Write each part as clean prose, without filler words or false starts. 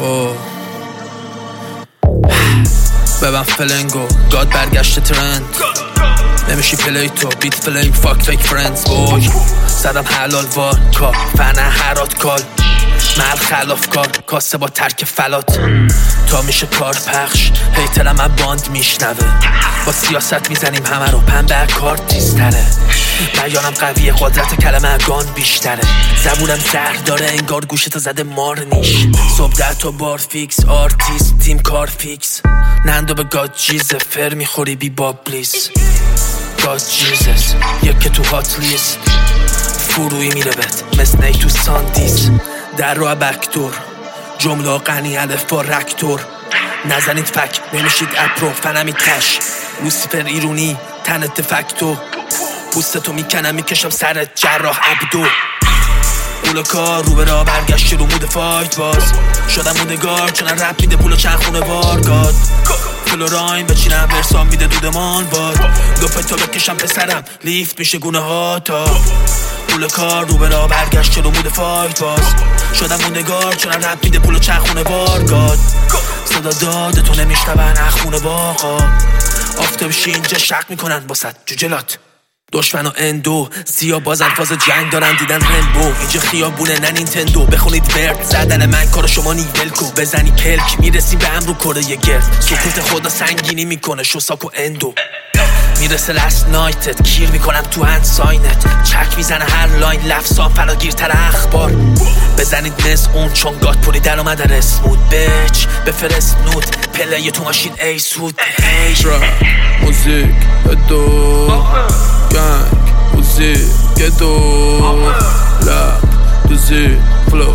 ببن فلنگو گاد برگشت ترند نمیشی پلی تو بیت فلنگ فاک فیک فرندز بوی زدم حلال واکا فنه هرات کال مل خلاف کار کاسه با ترک فلات تا میشه کار پخش هیترم من باند میشنوه با سیاست میزنیم همه رو پنبه کار تیزتره بیانم قویه قدرت کلمه گان بیشتره زبونم زهر داره انگار گوشتو زده مار نیش صبح 10 تا بار فیکس آرتیست تیم کار فیکس نندو به گاد جیزه فر میخوری بی باب پلیس گاد جیزس یکی تو هات لیست فروی میره بهت مثل نی تو ساندیس در رو بکدور جمله غنی الف با رکتور نزنید فک نمیشید اپرو فنمی تش لوسیفر ایرونی تنت فکتو پوستتو میکنم میکشم سرت جراح عبدو پول کار رو به راه برگشت رو مود فایت باز شدم مودگار چونن رپ میده پولو چند خونه وارگاد فلوراین بچینم ورسام میده دودمان باد دوپتو بکشم پسرم لیفت میشه گونه ها تا پول کار رو به راه برگشت رو مود فایت باز شدم مونگار چونن رپ میده پولو چند خونه وارگاد صدا داده تو نمیشنون اخونه باقا آفتابشی اینجا شق میکنن باسد جوجلات دشمن و اندو سیا بازن فاز جنگ دارن دیدن رنبو اینجا خیابونه نه نینتندو بخونید ورد زدن من کارو شما نیول کو بزنی پلک میرسیم به امرو کره گرد سکوت خدا سنگینی میکنه شوساکو اندو میرسه لست نایتت کیر میکنم تو هند ساینت چک میزنه هر لاین لفظان فراگیرتر اخبار بزنید مس اون چون گات پولی در اومده رسمود بچ بفرست نوت پلی تو ماشین ای سود ترپ موزیک دو گنگ موزیک دو لپ دوزی فلو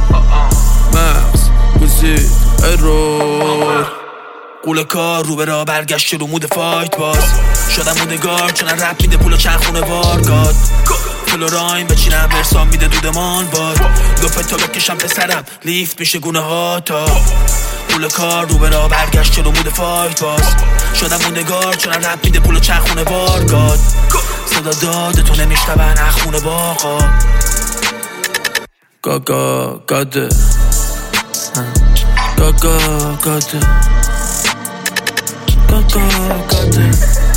مغز موزیک ایرور قول کار رو به راه برگشت رو مود فایت باز شدم مودگار چونن رپ میده پولو چند خونه وارگاد فلوراین بچینم ورسام میده دودمان باد دوپتو بکشم پسرم لیفت میشه گونه ها تا قول کار رو به راه برگشت رو مود فایت باز شدم مودگار چونن رپ میده پولو چند خونه وارگاد صدا داده تو نمیشنون اخونه باقا گاگا گاده گاگا گاده گاگا گاده